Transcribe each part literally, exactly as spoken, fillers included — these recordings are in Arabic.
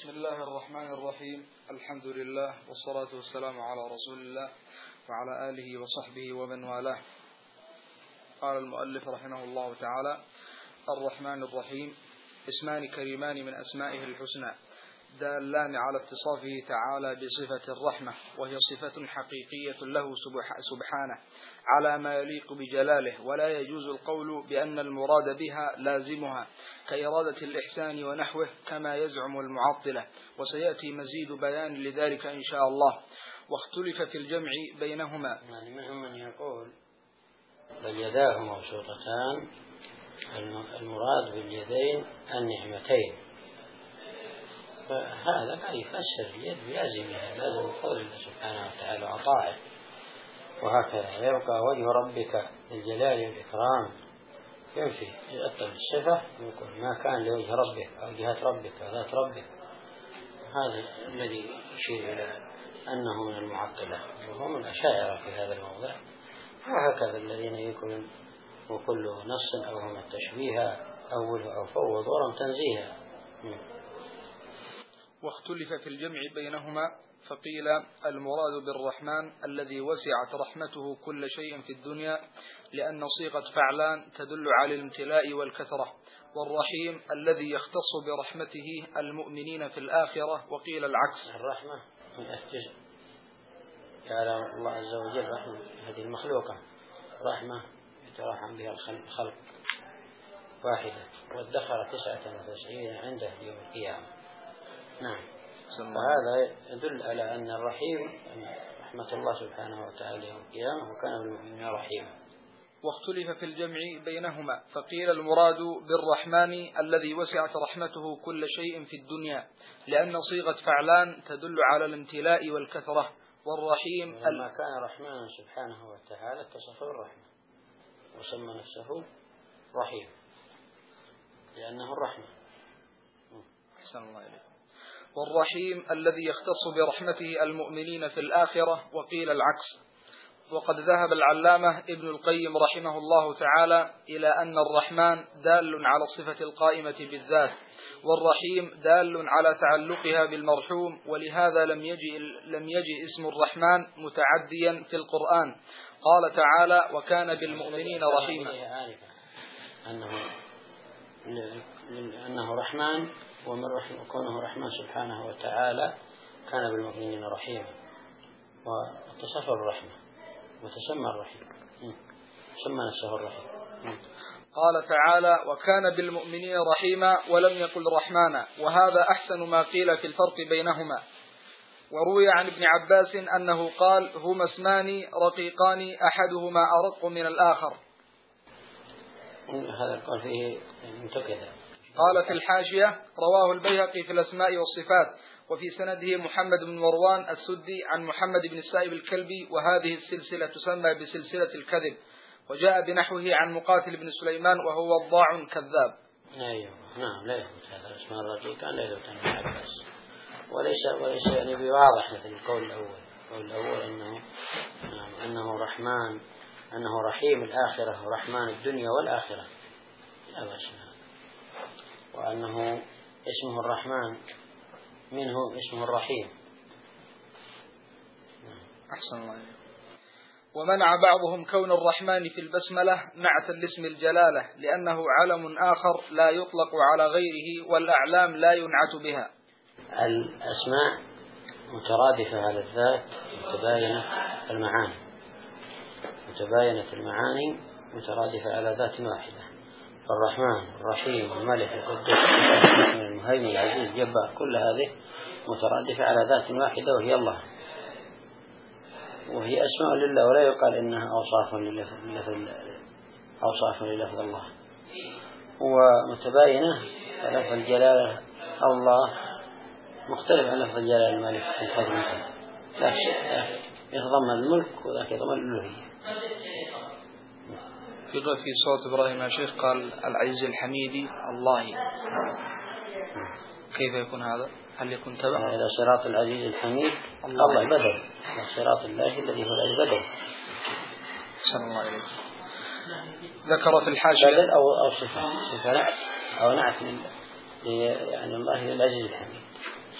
بسم الله الرحمن الرحيم. الحمد لله والصلاة والسلام على رسول الله وعلى آله وصحبه ومن والاه. قال المؤلف رحمه الله تعالى: الرحمن الرحيم اسمان كريمان من أسمائه الحسنى دالان على اتصافه تعالى بصفة الرحمة، وهي صفة حقيقية له سبحانه على ما يليق بجلاله، ولا يجوز القول بأن المراد بها لازمها كإرادة الإحسان ونحوه كما يزعم المعطلة، وسيأتي مزيد بيان لذلك إن شاء الله. واختلف في الجمع بينهما. يعني منهم من يقول بل يداه مبسوطتان، المراد باليدين النعمتين، فهذا لا يفسر اليد بلازمها، لازم قول الله سبحانه وتعالى وعطائه. وهكذا يبقى وجه ربك للجلال والإكرام ينفي يؤطل الصفة ويقول ما كان لوجه ربك أو جهة ربك أو ذات ربك. هذا الذي يشير إلى أنه من المعطلة وهو من الأشاعرة في هذا الموضع. وهكذا الذين يكون وكل نص أو هم التشبيه أوله أو فوض ورم تنزيها. واختلف في الجمع بينهما، فقيل المراد بالرحمن الذي وسعت رحمته كل شيء في الدنيا، لأن صيغة فعلان تدل على الامتلاء والكثرة، والرحيم الذي يختص برحمته المؤمنين في الآخرة. وقيل العكس. الرحمة من أسجد قال الله عز وجل رحمة هذه المخلوقة رحمة يترحم بها الخلق واحدة، والذخر تسعة وتسعين عنده يوم القيامة. نعم. وهذا يدل على أن الرحيم رحمة الله سبحانه وتعالى يوم القيامة، وكان بالمؤمنين رحيما. واختلف في الجمع بينهما، فقيل المراد بالرحمن الذي وسعت رحمته كل شيء في الدنيا، لأن صيغة فعلان تدل على الامتلاء والكثرة، والرحيم لما كان رحمن سبحانه وتعالى اتصف بالرحمة وسمى نفسه رحيم لأنه الرحمة. أحسن الله إليكم. والرحيم الذي يختص برحمته المؤمنين في الآخرة. وقيل العكس. وقد ذهب العلامة ابن القيم رحمه الله تعالى إلى أن الرحمن دال على الصفة القائمة بالذات، والرحيم دال على تعلقها بالمرحوم، ولهذا لم يجي, لم يجي اسم الرحمن متعديا في القرآن. قال تعالى: وكان بالمؤمنين رحيما. أنه, أنه رحمن، ومن كونه رحمن سبحانه وتعالى كان بالمؤمنين رحيما، واتصف الرحمة وتسمى الرحيم، سمى نفسه الرحيم. قال تعالى: وكان بالمؤمنين رحيما، ولم يقل رحمانا، وهذا أحسن ما قيل في الفرق بينهما. وروي عن ابن عباس أنه قال: هما اسمان رقيقان أحدهما أرق من الآخر. هذا القول فيه منتكدة. قال في الحاشية: رواه البيهقي في الأسماء والصفات، وفي سنده محمد بن مروان السدي عن محمد بن السائب الكلبي، وهذه السلسلة تسمى بسلسلة الكذب. وجاء بنحوه عن مقاتل بن سليمان وهو وضاع كذاب. أيوة نعم، لا يثبت هذا الاسم الرقيق، كان لا يثبت عن ابن عباس، وليس وليس يعني بواضح مثل القول الأول. القول الأول أنه نعم أنه رحمن، أنه رحيم الآخرة ورحمن الدنيا والآخرة، لا بأس، وأنه اسمه الرحمن منه اسمه الرحيم. أحسن الله. ومنع بعضهم كون الرحمن في البسملة نعتا لاسم الجلالة، لأنه علم آخر لا يطلق على غيره، والأعلام لا ينعت بها. الأسماء مترادفة على الذات، متباينة المعاني، متباينة المعاني مترادفة على ذات واحدة. الرحمن، الرحيم، الملك، القدوس، المهيمن، العزيز، الجبار، كل هذه مترادفة على ذات واحدة وهي الله، وهي أسماء لله، ولا يقال إنها أوصاف للفظ أوصاف للفظ الله. ومتباينة لفظ الجلالة الله مختلف عن لفظ الجلالة الملك في الحكم، لا يضم الملك وذاك يضم الألوهية. في في صوت إبراهيم يا شيخ قال العزيز الحميدي الله، كيف يكون هذا؟ هل يكون تبع إلى صراط العزيز الحميد الله, الله بدل إلى صراط الله الذي هو البدل. صلى الله عليه وسلم. ذكر في الحاشية بدل أو أو صفة صفة نعت أو نعت يعني الله للعزيز الحميد.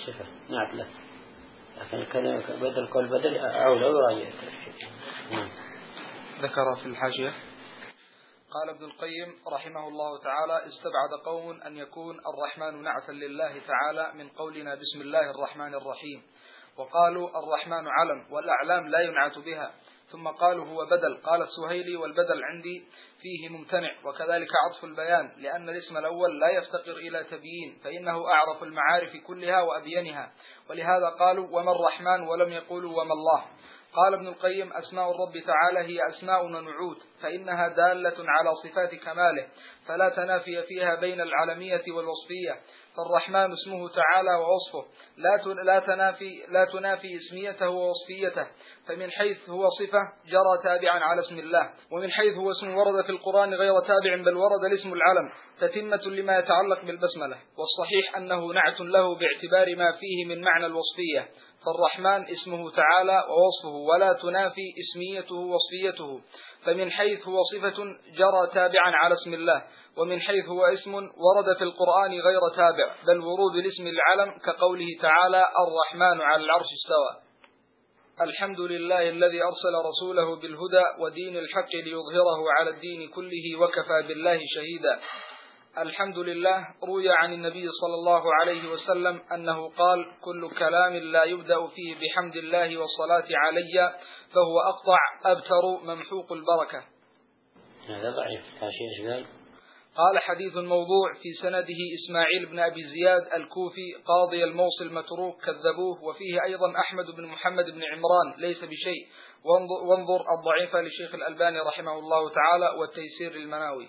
صفة نعت له، لكن الكلمة بدل كل بدل أولى وراجع. نعم. ذكر في الحاشية قال ابن القيم رحمه الله تعالى: استبعد قوم أن يكون الرحمن نعتا لله تعالى من قولنا بسم الله الرحمن الرحيم، وقالوا الرحمن علم والأعلام لا ينعت بها، ثم قالوا هو بدل. قال السهيلي: والبدل عندي فيه ممتنع، وكذلك عطف البيان، لأن الاسم الأول لا يفتقر إلى تبيين، فإنه أعرف المعارف كلها وأبينها، ولهذا قالوا وما الرحمن ولم يقولوا وما الله. قال ابن القيم: أسماء الرب تعالى هي أسماء ونعوت، فإنها دالة على صفات كماله، فلا تنافي فيها بين العلمية والوصفية، فالرحمن اسمه تعالى ووصفه لا لا تنافي لا تنافي اسميته ووصفيته، فمن حيث هو صفة جرى تابعا على اسم الله، ومن حيث هو اسم ورد في القرآن غير تابع بل ورد الاسم العلم، تتمة لما يتعلق بالبسملة، والصحيح أنه نعت له باعتبار ما فيه من معنى الوصفية، فالرحمن اسمه تعالى ووصفه ولا تنافي اسميته ووصفيته، فمن حيث هو صفة جرى تابعا على اسم الله، ومن حيث هو اسم ورد في القرآن غير تابع بل ورود الاسم العلم، كقوله تعالى الرحمن على العرش استوى. الحمد لله الذي أرسل رسوله بالهدى ودين الحق ليظهره على الدين كله وكفى بالله شهيدا. الحمد لله روي عن النبي صلى الله عليه وسلم أنه قال: كل كلام لا يبدأ فيه بحمد الله والصلاة علي فهو أقطع أبتر ممحوق البركة. هذا ضعيف. حاشية. قال: حديث موضوع في سنده إسماعيل بن أبي زياد الكوفي قاضي الموصل متروك كذبوه، وفيه أيضا أحمد بن محمد بن عمران ليس بشيء، وانظر الضعيفة للشيخ الألباني رحمه الله تعالى والتيسير للمناوي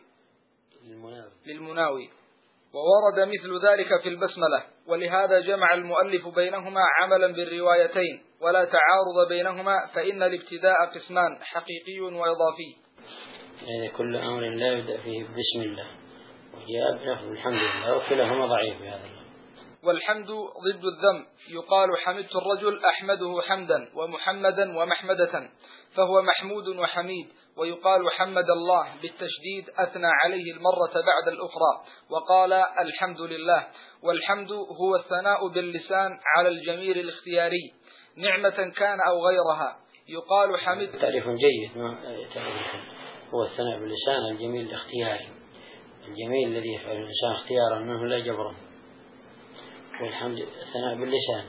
للمناوي وورد مثل ذلك في البسملة، ولهذا جمع المؤلف بينهما عملا بالروايتين ولا تعارض بينهما، فإن الابتداء قسمان: حقيقي وإضافي. يعني كل أمر لا يبدأ فيه بسم الله، وجاء بلفظ الحمد لله، وكلاهما ضعيف بهذا. والحمد ضد الذم، يقال حمدت الرجل أحمده حمدا ومحمدا ومحمدة، فهو محمود وحميد، ويقال حمد الله بالتشديد أثنى عليه المرة بعد الأخرى وقال الحمد لله. والحمد هو الثناء باللسان على الجميل الاختياري نعمة كان أو غيرها، يقال حمد. تعريف جيد. ما تعريف هو الثناء باللسان الجميل الاختياري، الجميل الذي يفعل الإنسان اختيارا منه لا جبرا، والحمد الثناء باللسان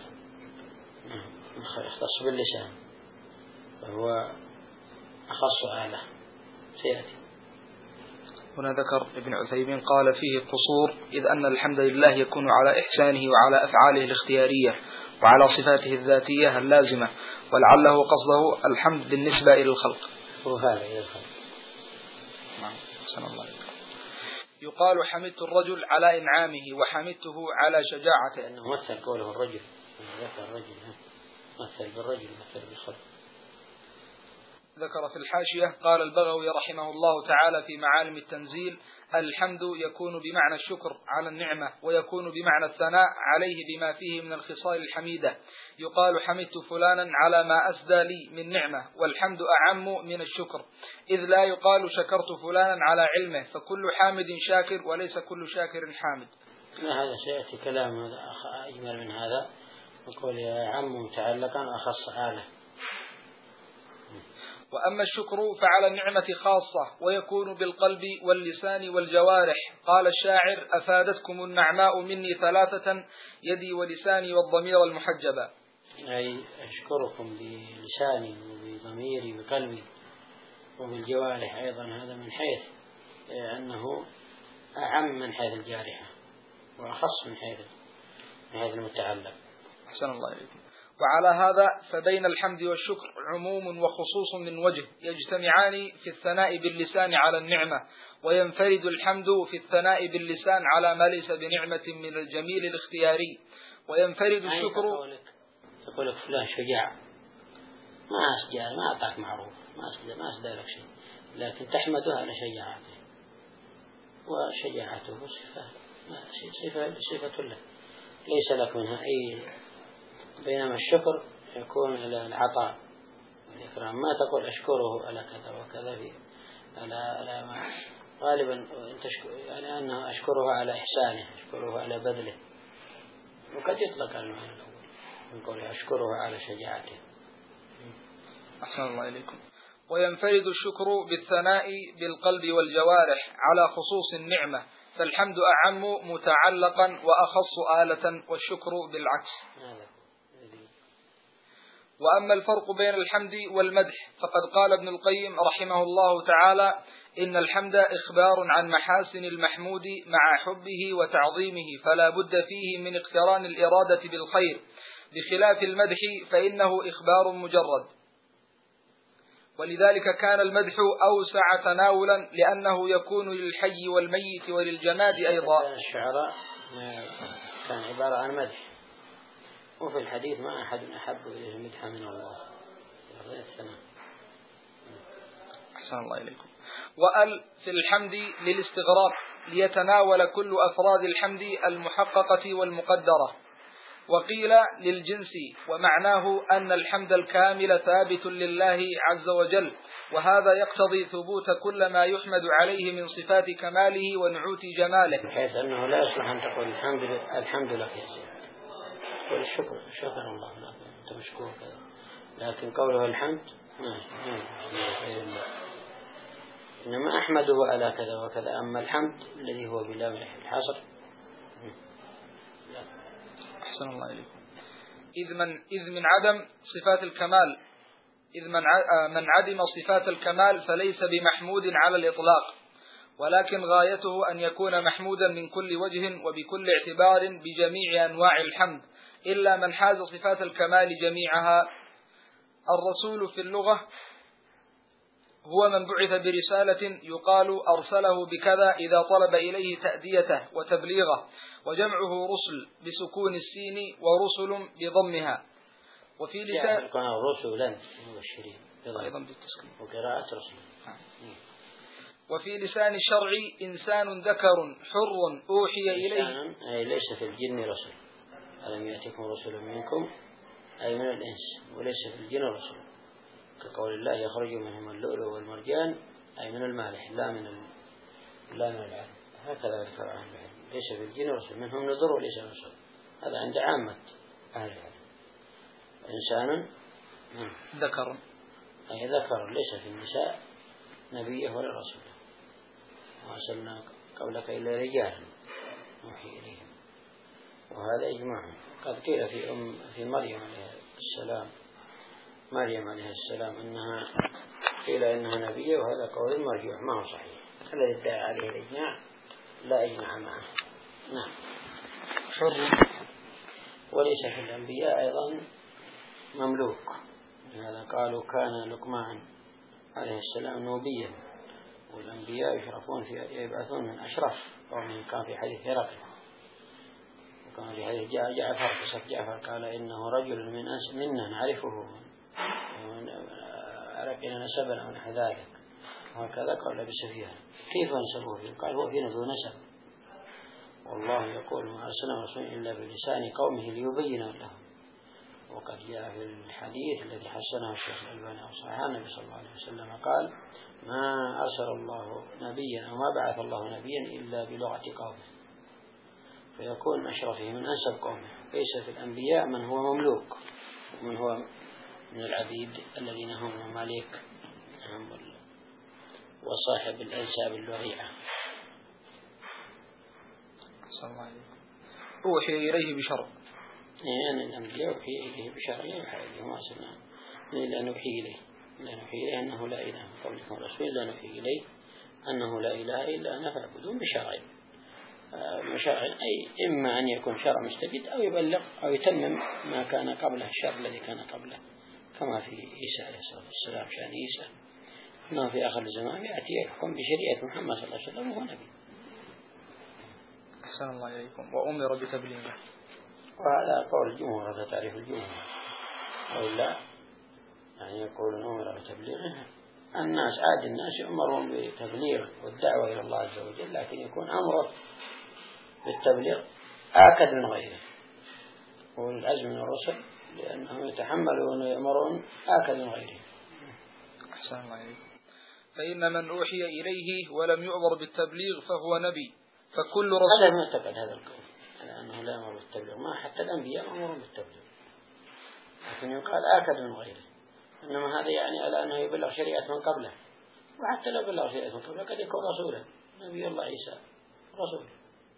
يختص باللسان، وهو أخص آله سيأتي. هنا ذكر ابن عثيمين قال فيه قصور، إذ أن الحمد لله يكون على إحسانه وعلى أفعاله الاختيارية وعلى صفاته الذاتية اللازمة، ولعله قصده الحمد بالنسبة إلى الخلق. وهذا إلى الخلق. الله. يقال حمدت الرجل على إنعامه وحمدته على شجاعته، لأنه مثل قوله الرجل، مثل الرجل مثل بالرجل مثل بالخلق. ذكر في الحاشية قال البغوي رحمه الله تعالى في معالم التنزيل: الحمد يكون بمعنى الشكر على النعمة، ويكون بمعنى الثناء عليه بما فيه من الخصال الحميدة، يقال حمدت فلانا على ما أسدى لي من نعمة، والحمد أعم من الشكر، إذ لا يقال شكرت فلانا على علمه، فكل حامد شاكر وليس كل شاكر حامد. لا، هذا سيأتي كلام هذا أجمل من هذا، نقول يا عم متعلقا أخص آله. وأما الشكر فعلى النعمة خاصة، ويكون بالقلب واللسان والجوارح. قال الشاعر: أفادتكم النعماء مني ثلاثة، يدي ولساني والضمير المحجبة. أي أشكركم بلساني وبضميري وقلبي وبالجوارح أيضا، هذا من حيث أنه أعم من حيث الجارحة وأخص من حيث من حيث المتعلق. أحسن الله إليكم. وعلى هذا فبين الحمد والشكر عموم وخصوص من وجه، يجتمعان في الثناء باللسان على النعمة، وينفرد الحمد في الثناء باللسان على ما ليس بنعمة من الجميل الاختياري، وينفرد الشكر. يقول لك فلان شجاع، ما أسجع ما أعطاك معروف، ما أسجع ما أسدى لك شيء، لكن تحمده على شجاعته، وشجاعته صفة صفة صفة له ليس لك منها أي، بينما الشكر يكون إلى العطاء والإكرام. ما تقول أشكره على كذا وكذا في على على ما غالبا أنت يعني أنه أشكره على إحسانه، أشكره على بذله، وقد يطلق المعنى الأول من قوله أشكره على شجاعته. أحسن الله إليكم. وينفرد الشكر بالثناء بالقلب والجوارح على خصوص النعمة، فالحمد أعم متعلقا وأخص آلة، والشكر بالعكس. وأما الفرق بين الحمد والمدح فقد قال ابن القيم رحمه الله تعالى: إن الحمد إخبار عن محاسن المحمود مع حبه وتعظيمه، فلا بد فيه من اقتران الإرادة بالخير، بخلاف المدح فإنه إخبار مجرد. ولذلك كان المدح أوسع تناولا، لأنه يكون للحي والميت وللجماد أيضا. الشعراء كان عبارة عن مدح، وفي الحديث ما أحد أحب إليه المدح من الله. أحسن الله إليكم. وأل في الحمد للاستغراق، ليتناول كل أفراد الحمد المحققة والمقدرة. وقيل للجنس، ومعناه أن الحمد الكامل ثابت لله عز وجل، وهذا يقتضي ثبوت كل ما يحمد عليه من صفات كماله ونعوت جماله، بحيث أنه لا يصلح أن تقول الحمد الحمد لك يا سيدي، قل الشكر شكر الله لك أنت مشكور كذا، لكن قوله الحمد ما ما إنما أحمده على كذا وكذا. أما الحمد الذي هو بلا الحصر. أحسن الله إليكم. إذ من إذ من عدم صفات الكمال إذ من من عدم صفات الكمال فليس بمحمود على الإطلاق، ولكن غايته أن يكون محمودا من كل وجه وبكل اعتبار بجميع أنواع الحمد، إلا من حاز صفات الكمال جميعها. الرسول في اللغة هو من بعث برسالة يقال أرسله بكذا إذا طلب إليه تأديته وتبليغه، وجمعه رسل بسكون السين ورسل بضمها. وفي لسان كان رسلا مبشرين أيضا بالتسكين وقراءة رسل. وفي لسان الشرع إنسان ذكر حر أوحي إليه، أي ليس في الجن رسل، ألم يأتكم رسل منكم أي من الإنس، وليس في الجن رسل، كقول الله يخرج منهم اللؤلؤ والمرجان أي من المالح لا من ال... لا من العلم. هكذا ذكر أهل العلم، ليس في الجن رسل، منهم نذر وليس رسل، هذا عند عامة أهل العلم. إنسان ذكر أي ذكر، ليس في النساء نبيه ولا رسول، وأرسلنا قبلك إلا رجالا نوحي إليهم، وهذا إجماع. قد قيل في أم في مريم عليه السلام مريم عليه السلام أنها قيل إنها نبية، وهذا قول مرجوح ما هو صحيح. الذي ادعى عليه الإجماع لا إجماع معه. نعم. حر. وليس في الأنبياء أيضا مملوك، لهذا قالوا كان لقمان عليه السلام نوبيا، والأنبياء يشرفون في يبعثون من أشرف قومهم. كان في حديث هرقل، وكان في حديث جعفر قصة جعفر قال إنه رجل من أنس منا نعرفه عرقنا نسبا أو نحو ذلك، وهكذا قال أبي سفيان كيف نسبه فيه؟ قال هو فينا ذو نسب، والله يقول ما أرسلنا رسول إلا بلسان قومه ليبين لهم. وقد جاء في الحديث الذي حسنه الشيخ الألباني أو صححه النبي صلى الله عليه وسلم قال ما أرسل الله نبيا أو ما بعث الله نبيا إلا بلغة قومه، فيكون من أشرفه من أنسب قومه. ليس في الأنبياء من هو مملوك ومن هو من العبيد الذين هم مماليك وصاحب الأنساب الوضيعة. صلى الله عليه وسلم. أوحي إليه بشرع، يعني الأنبياء أوحي إليه بشرع لا يوحى إليه ما سمعنا إلا نوحي إليه لا نوحي إليه أنه لا إله قولكم رسول لا نوحي إليه أنه لا إله إلا أنا فاعبدون بشرع. مشرع أي إما أن يكون شرع مستجد أو يبلغ أو يتمم ما كان قبله الشرع الذي كان قبله، كما في عيسى عليه الصلاة والسلام شأن عيسى أنه في آخر الزمان يأتي يحكم بشريعة محمد صلى الله عليه وسلم وهو نبي. أحسن الله إليكم. وأمر بتبليغه، وهذا قول الجمهور، هذا تعريف الجمهور. أو لا يعني يقولون أمر بتبليغه، الناس عاد الناس يأمرون بتبليغ والدعوة إلى الله عز وجل، لكن يكون أمره بالتبليغ آكد من غيره، والعزم من الرسل لأنهم يتحملون ويأمرون آكد من غيره. أحسن الله إليكم. فإن من أوحي إليه ولم يؤمر بالتبليغ فهو نبي، فكل رسول هذا ما اعتقد هذا القول على أنه لا يأمر بالتبليغ، ما حتى الأنبياء مأمورون بالتبليغ، لكن يقال آكد من غيره، إنما هذا يعني على أنه يبلغ شريعة من قبله، وحتى لو بلغ شريعة من قبله قد يكون رسولا. نبي الله عيسى رسول.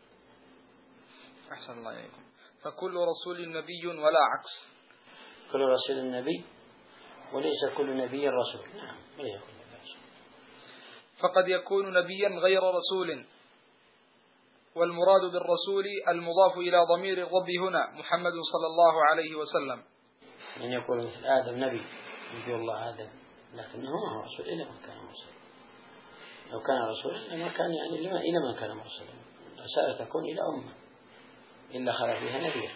أحسن الله إليكم. فكل رسول نبي ولا عكس. كل رسول نبي وليس كل نبي رسول. نعم وليس كل نبي رسول. فقد يكون نبيا غير رسول، والمراد بالرسول المضاف إلى ضمير الرب هنا محمد صلى الله عليه وسلم. من يقول مثل آدم نبي، نبي الله آدم، لكنه ما هو رسول إلا من كان مرسلا. لو كان رسولا لما كان يعني لما إلى من كان مرسلا، رسالة تكون إلى أمة إلا خلق فيها نذير.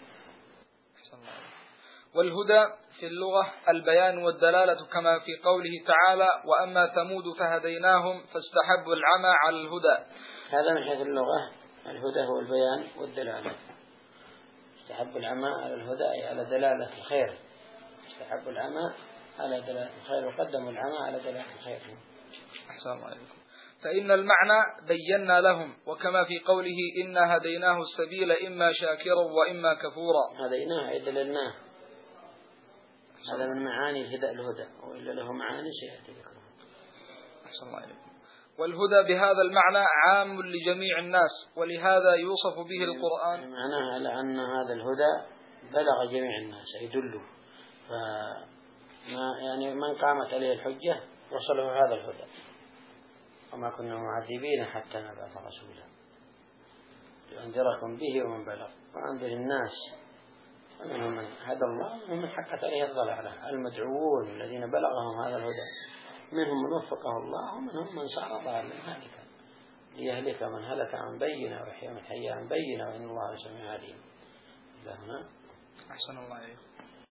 والهدى في اللغة البيان والدلالة، كما في قوله تعالى: وأما ثمود فهديناهم فاستحبوا العمى على الهدى. هذا من حيث اللغة الهدى هو البيان والدلالة. استحبوا العمى على الهدى أي على دلالة الخير. استحبوا العمى على دلالة الخير وقدموا العمى على دلالة الخير. أحسن الله عليكم. فإن المعنى بينا لهم، وكما في قوله: إنا هديناه السبيل إما شاكرا وإما كفورا. هديناه أي دللناه. هذا من معاني الهدى الهدى، وإلا له معاني سيأتي ذكرها. أحسن الله عليكم. والهدى بهذا المعنى عام لجميع الناس، ولهذا يوصف به القرآن. معناها على أن هذا الهدى بلغ جميع الناس يدل، فما يعني من قامت عليه الحجة وصله هذا الهدى. وما كنا معذبين حتى نبعث رسولا لأنذركم به ومن بلغ وأنذر الناس. ومنهم من هدى الله ومن من حقت عليه الضلالة. المدعوون الذين بلغهم هذا الهدى منهم من وفقه الله ومنهم من صار ضالا هالكا، ليهلك من هلك عن بينة ويحيى من حي عن بينة وإن الله لسميع عليم. إلى هنا.